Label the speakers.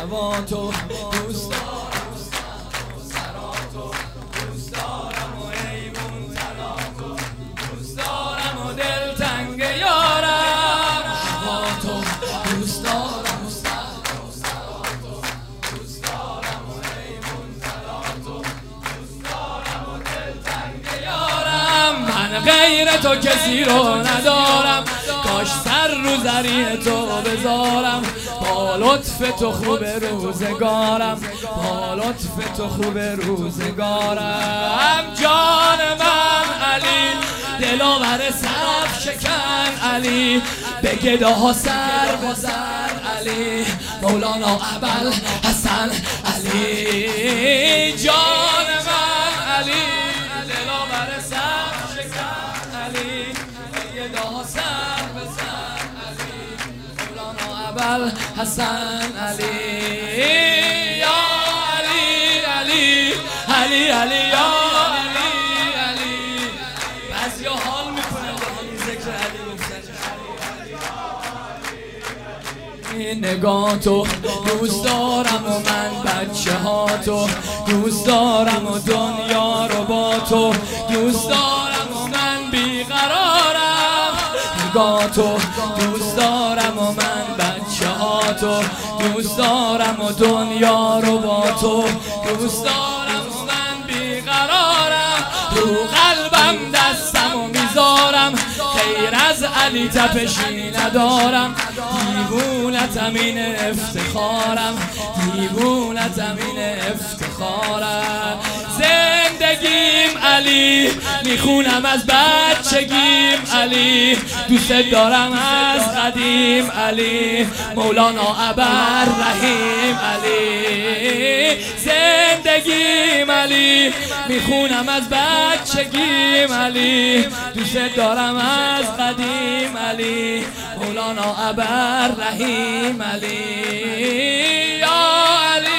Speaker 1: نواتو دوست دارم، سراتو دوست دارم و ایمون تناتو دوست دارم و دلتنگ یارم، نواتو دوست دارم و سراتو دوست دارم و ایمون تناتو دوست دارم و دلتنگ یارم. من غیر تو کسی رو ندارم، کاش سر رو زری تو بذارم. با لطف تو خوب روزگارم، با لطف تو خوب روزگارم. جان من علی دلاور صف شکن علی، به گداها سر بزن علی، مولانا ابوالحسن علی. جان من علی دلاور صف شکن علی، به گداها سر بزن علی، مولانا ابوالحسن علی. یا علی علی علی علی یا علی علی. بعضیا حال میکنه با این ذکر علی گفتن. نگاه تو دوست دارم و من بچه ها تو دوست دارم و دنیا رو با تو دوست دارم و من بیقرارم. نگاه تو دوست دارم و من بچه ها تو دوست دارم و دنیا رو با تو دوست دارم و من بیقرارم. رو قلبم دستم و میذارم، غیر از علی تپشی ندارم. دیوونتم این افتخارم، دیوونتم این افتخارم. زندگیم علی میخونم از بچگیم علی، دوست دارم از قدیم علی، مولانا ابوالرحیم علی. زندگیم علی میخونم از بچگیم علی، دوست دارم از قدیم علی، مولانا ابوالرحیم علی. یا علی